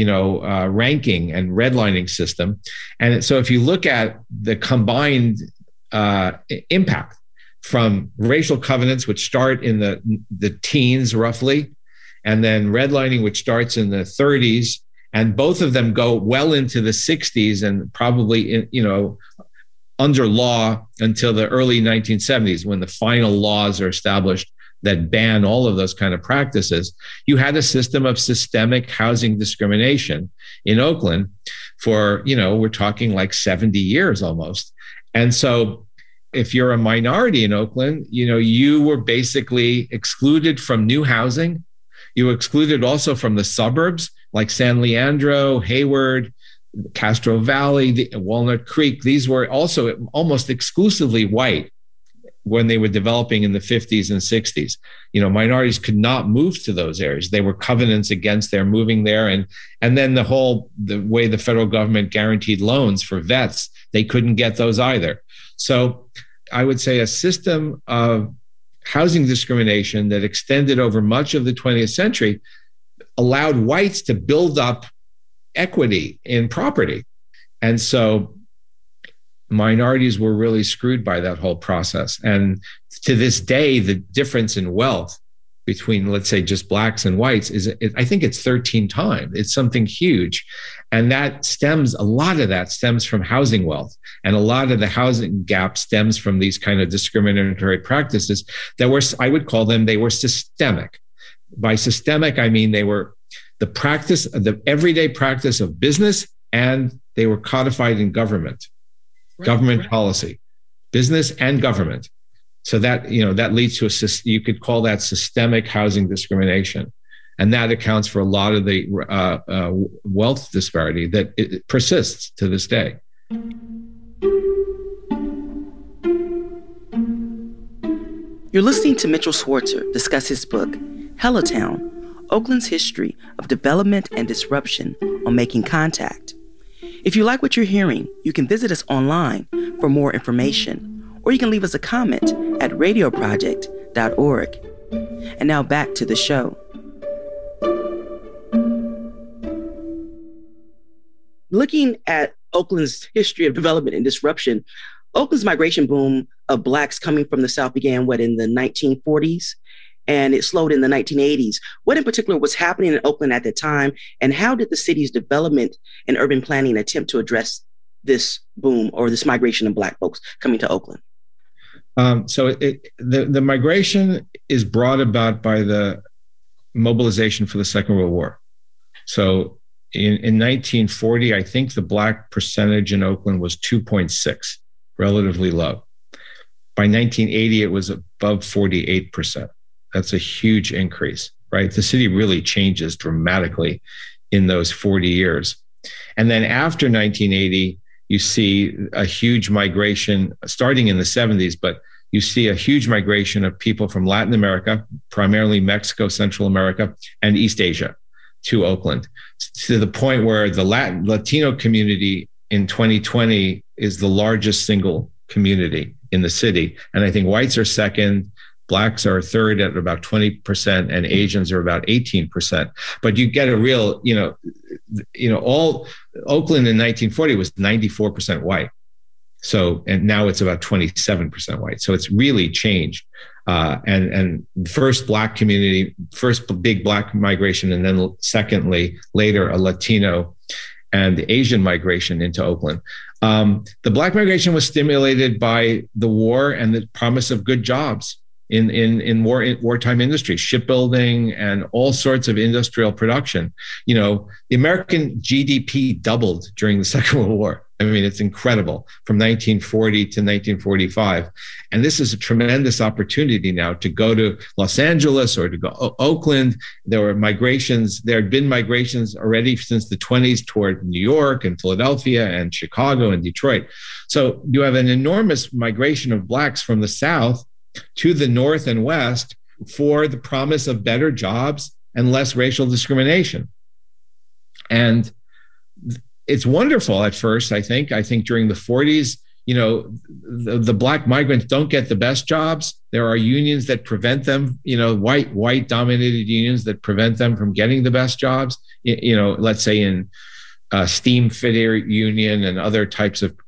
ranking and redlining system. And so if you look at the combined impact from racial covenants, which start in the teens roughly, and then redlining, which starts in the 30s, and both of them go well into the 60s and probably, under law until the early 1970s, when the final laws are established that ban all of those kind of practices. You had a system of systemic housing discrimination in Oakland for, we're talking like 70 years almost. And so if you're a minority in Oakland, you were basically excluded from new housing. You were excluded also from the suburbs like San Leandro, Hayward, Castro Valley, Walnut Creek. These were also almost exclusively white when they were developing in the 50s and 60s. Minorities could not move to those areas. They were covenants against their moving there. And then the way the federal government guaranteed loans for vets, they couldn't get those either. So I would say a system of housing discrimination that extended over much of the 20th century allowed whites to build up equity in property. And so minorities were really screwed by that whole process. And to this day, the difference in wealth between, let's say, just blacks and whites I think it's 13 times. It's something huge. And a lot of that stems from housing wealth. And a lot of the housing gap stems from these kind of discriminatory practices that I would call them, they were systemic. By systemic, I mean they were the everyday practice of business, and they were codified in government policy, business and government. So that leads to you could call that systemic housing discrimination. And that accounts for a lot of the wealth disparity that it persists to this day. You're listening to Mitchell Schwartzer discuss his book, Hellatown, Oakland's History of Development and Disruption on Making Contact. If you like what you're hearing, you can visit us online for more information, or you can leave us a comment at radioproject.org. And now back to the show. Looking at Oakland's history of development and disruption, Oakland's migration boom of Blacks coming from the South began, in the 1940s? and it slowed in the 1980s. What in particular was happening in Oakland at that time, and how did the city's development and urban planning attempt to address this boom or this migration of Black folks coming to Oakland? The migration is brought about by the mobilization for the Second World War. So in 1940, I think the Black percentage in Oakland was 2.6, relatively low. By 1980, it was above 48%. That's a huge increase, right? The city really changes dramatically in those 40 years. And then after 1980, you see a huge migration starting in the 70s, but you see a huge migration of people from Latin America, primarily Mexico, Central America, and East Asia to Oakland, to the point where the Latino community in 2020 is the largest single community in the city. And I think whites are second, Blacks are third at about 20%, and Asians are about 18%. But you get a real, all Oakland in 1940 was 94% white. So, and now it's about 27% white. So it's really changed. And first Black community, first big Black migration, and then secondly, later a Latino and Asian migration into Oakland. The Black migration was stimulated by the war and the promise of good jobs in wartime industries, shipbuilding and all sorts of industrial production. The American GDP doubled during the Second World War. I mean, it's incredible from 1940 to 1945. And this is a tremendous opportunity now to go to Los Angeles or to go Oakland. There were migrations. There had been migrations already since the 20s toward New York and Philadelphia and Chicago and Detroit. So you have an enormous migration of Blacks from the South to the North and West for the promise of better jobs and less racial discrimination. And it's wonderful at first, I think. I think during the 40s, the Black migrants don't get the best jobs. There are unions that prevent them, white dominated unions that prevent them from getting the best jobs, let's say in steam fitter union and other types of,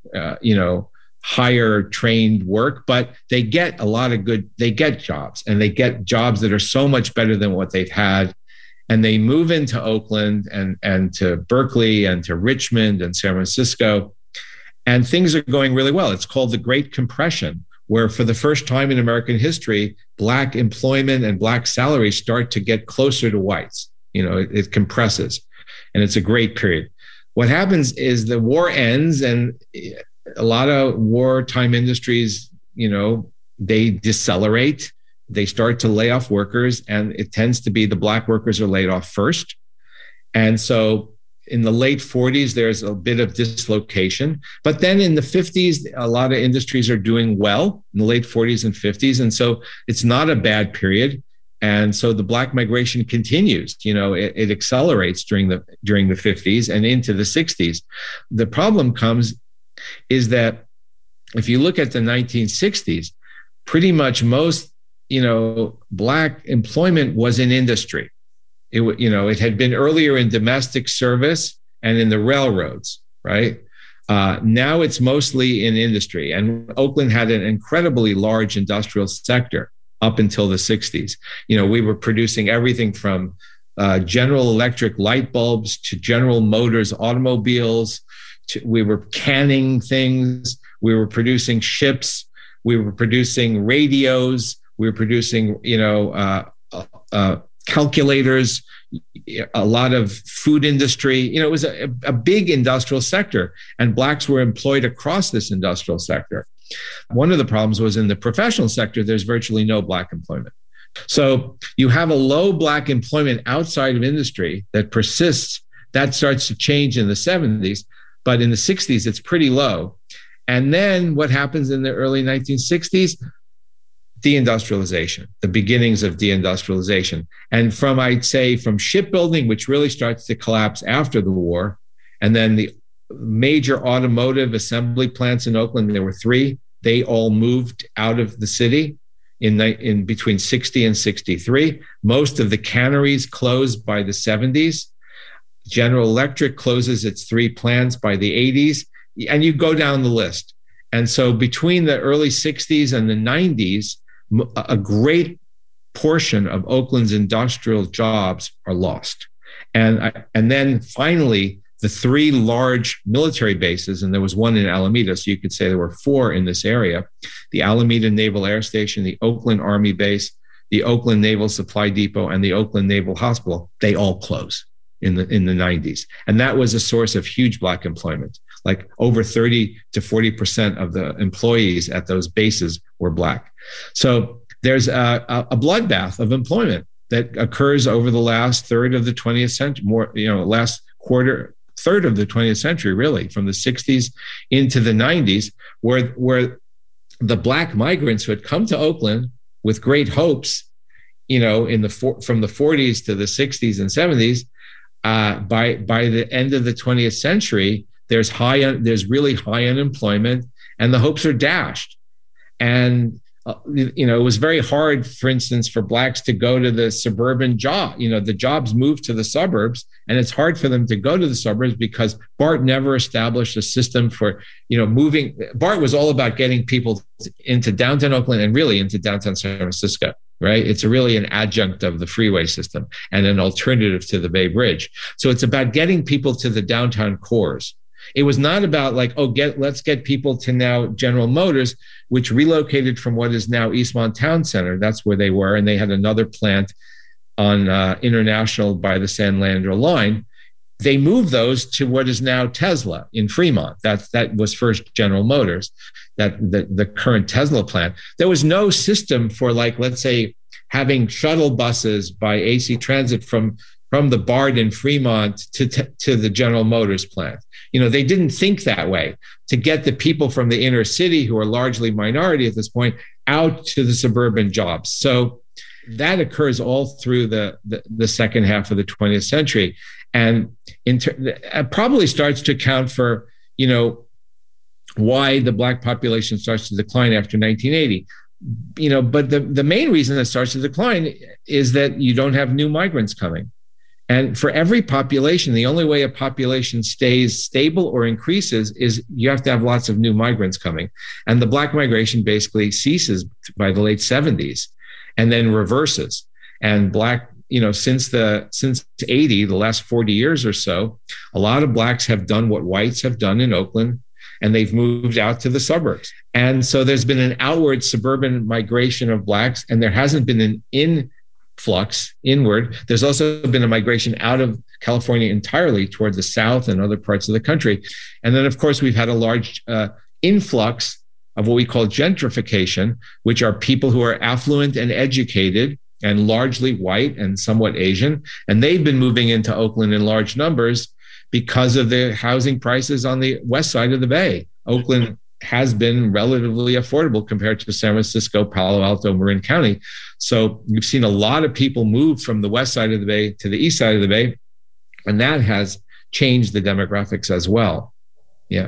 higher trained work, but they get jobs, and they get jobs that are so much better than what they've had. And they move into Oakland and to Berkeley and to Richmond and San Francisco, and things are going really well. It's called the Great Compression, where for the first time in American history, Black employment and Black salaries start to get closer to whites. It compresses, and it's a great period. What happens is the war ends, and a lot of wartime industries, they decelerate. They start to lay off workers, and it tends to be the Black workers are laid off first. And so in the late 40s, there's a bit of dislocation. But then in the 50s, a lot of industries are doing well in the late 40s and 50s. And so it's not a bad period. And so the Black migration continues. It accelerates during the 50s and into the 60s. The problem is that if you look at the 1960s, pretty much most Black employment was in industry. It had been earlier in domestic service and in the railroads, right? Now it's mostly in industry. And Oakland had an incredibly large industrial sector up until the 60s. We were producing everything from General Electric light bulbs to General Motors automobiles. We were canning things. We were producing ships. We were producing radios. We were producing, calculators, a lot of food industry. It was a big industrial sector, and Blacks were employed across this industrial sector. One of the problems was in the professional sector, there's virtually no Black employment. So you have a low Black employment outside of industry that persists. That starts to change in the 70s, but in the 60s, it's pretty low. And then what happens in the early 1960s? Deindustrialization, the beginnings of deindustrialization. And from shipbuilding, which really starts to collapse after the war, and then the major automotive assembly plants in Oakland, there were 3, they all moved out of the city in between 60 and 63. Most of the canneries closed by the 70s. General Electric closes its 3 plants by the 80s, and you go down the list. And so between the early 60s and the 90s, a great portion of Oakland's industrial jobs are lost. And then finally, the three large military bases, and there was one in Alameda, so you could say there were four in this area, the Alameda Naval Air Station, the Oakland Army Base, the Oakland Naval Supply Depot, and the Oakland Naval Hospital, they all close in the 90s. And that was a source of huge Black employment. Like over 30 to 40% of the employees at those bases were Black. So there's a bloodbath of employment that occurs over the last third of the 20th century, last third of the 20th century, really, from the 60s into the 90s, where the Black migrants who had come to Oakland with great hopes, from the 40s to the 60s and 70s, by the end of the 20th century, there's really high unemployment, and the hopes are dashed. And it was very hard, for instance, for Blacks to go to the suburban job. The jobs moved to the suburbs, and it's hard for them to go to the suburbs because BART never established a system for, moving. BART was all about getting people into downtown Oakland and really into downtown San Francisco, right? It's really an adjunct of the freeway system and an alternative to the Bay Bridge. So it's about getting people to the downtown cores. It was not about let's get people to now General Motors, which relocated from what is now Eastmont Town Center. That's where they were. And they had another plant on International by the San Leandro line. They moved those to what is now Tesla in Fremont. That was first General Motors, the current Tesla plant. There was no system for let's say, having shuttle buses by AC Transit from the BART in Fremont to the General Motors plant. They didn't think that way, to get the people from the inner city, who are largely minority at this point, out to the suburban jobs. So that occurs all through the second half of the 20th century. And it probably starts to account for, why the Black population starts to decline after 1980. But the main reason it starts to decline is that you don't have new migrants coming. And for every population, the only way a population stays stable or increases is you have to have lots of new migrants coming. And the Black migration basically ceases by the late 70s and then reverses. And Black, since 80, the last 40 years or so, a lot of Blacks have done what whites have done in Oakland, and they've moved out to the suburbs. And so there's been an outward suburban migration of Blacks, and there hasn't been an influx inward. There's also been a migration out of California entirely toward the south and other parts of the country. And then, of course, we've had a large influx of what we call gentrification, which are people who are affluent and educated and largely white and somewhat Asian. And they've been moving into Oakland in large numbers because of the housing prices on the west side of the Bay. Oakland has been relatively affordable compared to San Francisco, Palo Alto, Marin County. So you've seen a lot of people move from the west side of the Bay to the east side of the Bay, and that has changed the demographics as well. Yeah.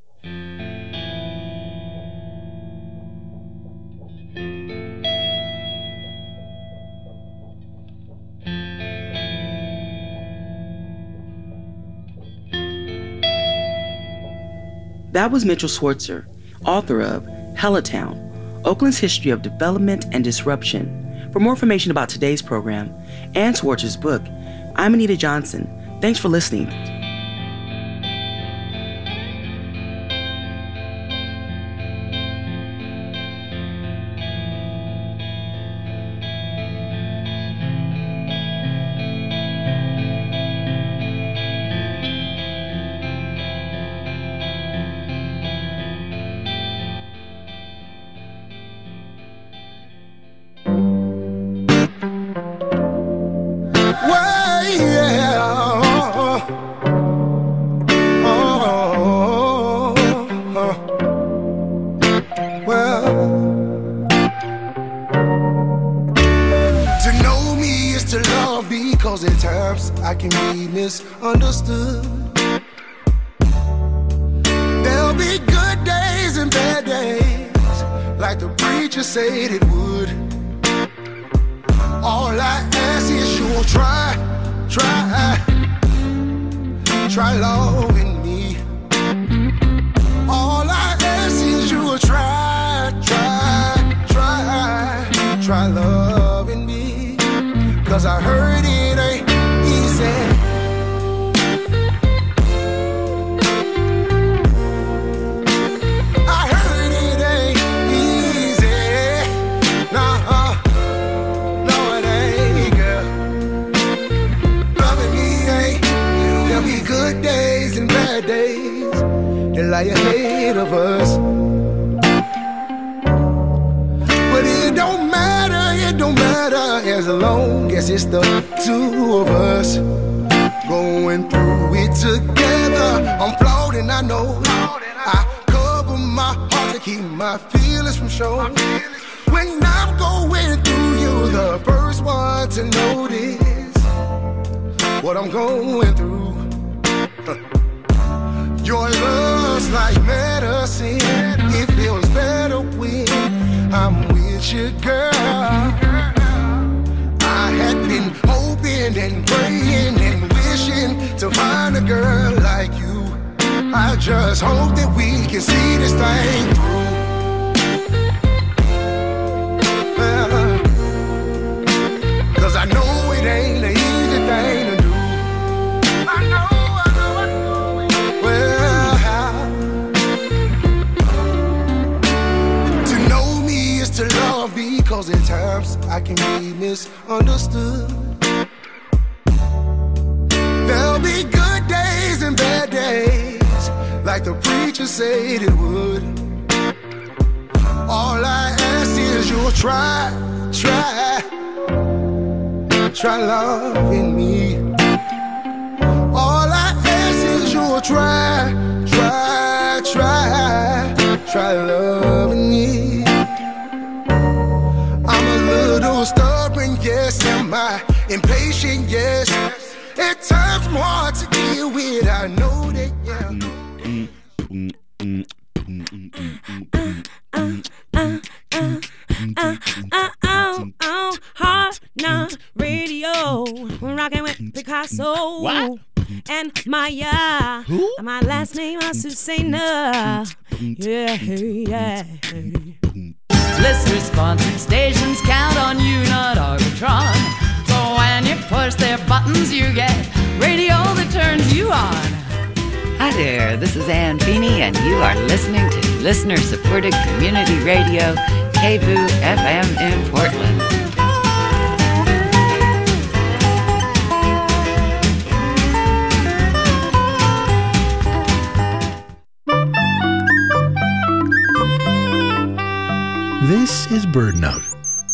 That was Mitchell Schwartzer, author of Hellatown, Oakland's History of Development and Disruption. For more information about today's program and Schwartzer's book, I'm Anita Johnson. Thanks for listening. Try loving me. lie ahead of us. But it don't matter as long as it's the two of us going through it together. I'm flawed and I know. I cover my heart to keep my feelings from showing. When I'm going through, you're the first one to notice what I'm going through. Your love's like medicine. It feels better when I'm with you, girl. I had been hoping and praying and wishing to find a girl like you. I just hope that we can see this thing through. Cause I know it ain't an easy thing to do. I know. Well, to know me is to love me, cause at times I can be misunderstood. There'll be good days and bad days, like the preacher said it would. All I ask is you'll try loving me. All I ask is you'll try loving me. I'm a little stubborn, yes. Am I impatient, yes. At times I'm hard to deal with, I know that, yeah. Hard Knock Radio, rocking with Picasso. What? And Maya. Who? My last name is Susanna. Yeah. List responsive stations count on you, not Arbitron. So when you push their buttons, you get radio that turns you on. Hi there, this is Ann Feeney, and you are listening to listener-supported community radio, KBOO FM in Portland. This is BirdNote.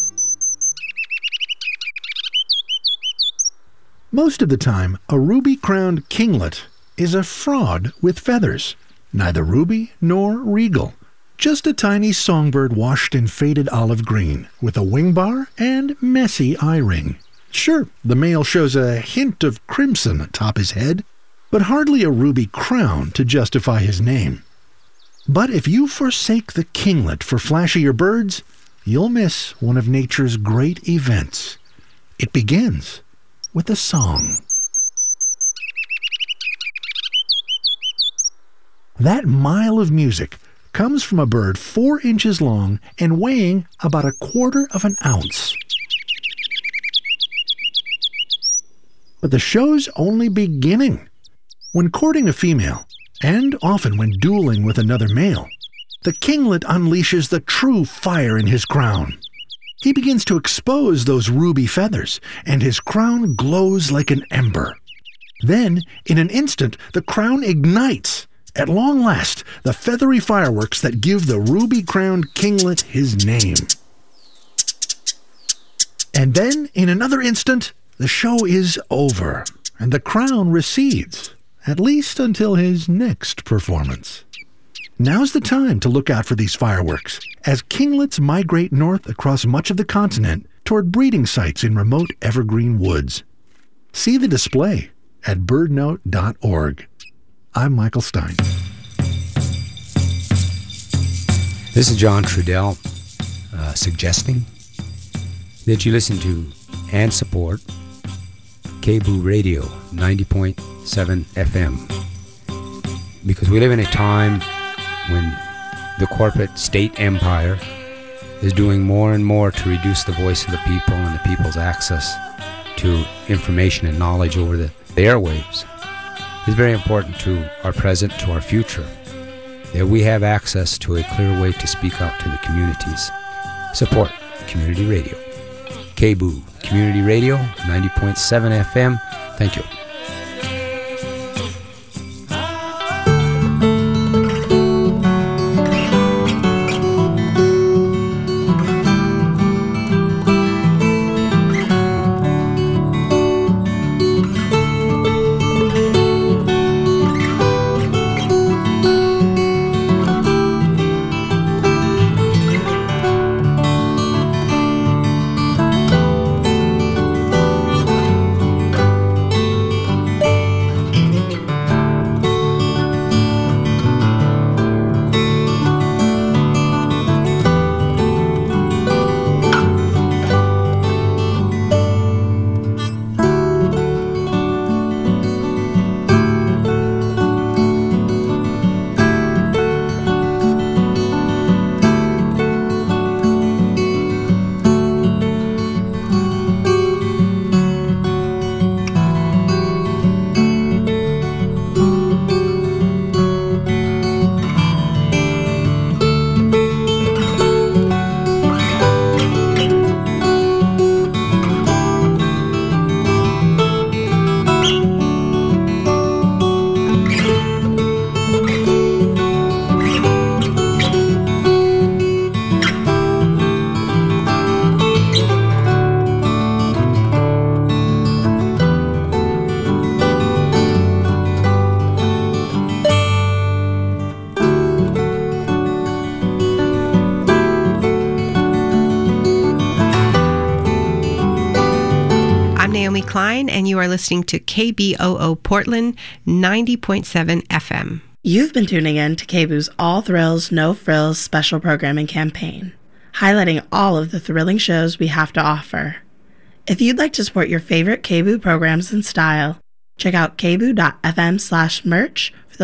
Most of the time, a ruby-crowned kinglet is a fraud with feathers, neither ruby nor regal. Just a tiny songbird washed in faded olive green, with a wing bar and messy eye ring. Sure, the male shows a hint of crimson atop his head, but hardly a ruby crown to justify his name. But if you forsake the kinglet for flashier birds, you'll miss one of nature's great events. It begins with a song. That mile of music comes from a bird 4 inches long and weighing about 1/4 of an ounce. But the show's only beginning. When courting a female, and often when dueling with another male, the kinglet unleashes the true fire in his crown. He begins to expose those ruby feathers, and his crown glows like an ember. Then, in an instant, the crown ignites. At long last, the feathery fireworks that give the ruby-crowned kinglet his name. And then, in another instant, the show is over, and the crown recedes, at least until his next performance. Now's the time to look out for these fireworks, as kinglets migrate north across much of the continent toward breeding sites in remote evergreen woods. See the display at birdnote.org. I'm Michael Stein. This is John Trudell suggesting that you listen to and support KBOO Radio 90.7 FM, because we live in a time when the corporate state empire is doing more and more to reduce the voice of the people and the people's access to information and knowledge over the airwaves. It's very important to our present, to our future, that we have access to a clear way to speak out to the communities. Support community radio. KBOO Community Radio 90.7 FM. Thank you. Klein, and you are listening to KBOO Portland 90.7 FM. You've been tuning in to KBOO's All Thrills, No Frills special programming campaign, highlighting all of the thrilling shows we have to offer. If you'd like to support your favorite KBOO programs in style, check out kboo.fm/merch